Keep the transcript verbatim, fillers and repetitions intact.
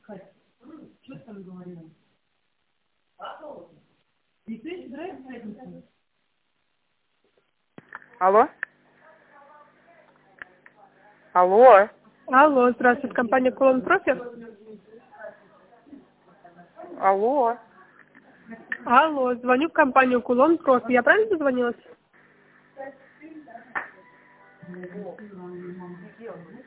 Алло? Алло? Алло, здравствуйте, компания Кулон Профи. Алло? Алло, звоню в компанию Кулон Профи. Я правильно дозвонилась?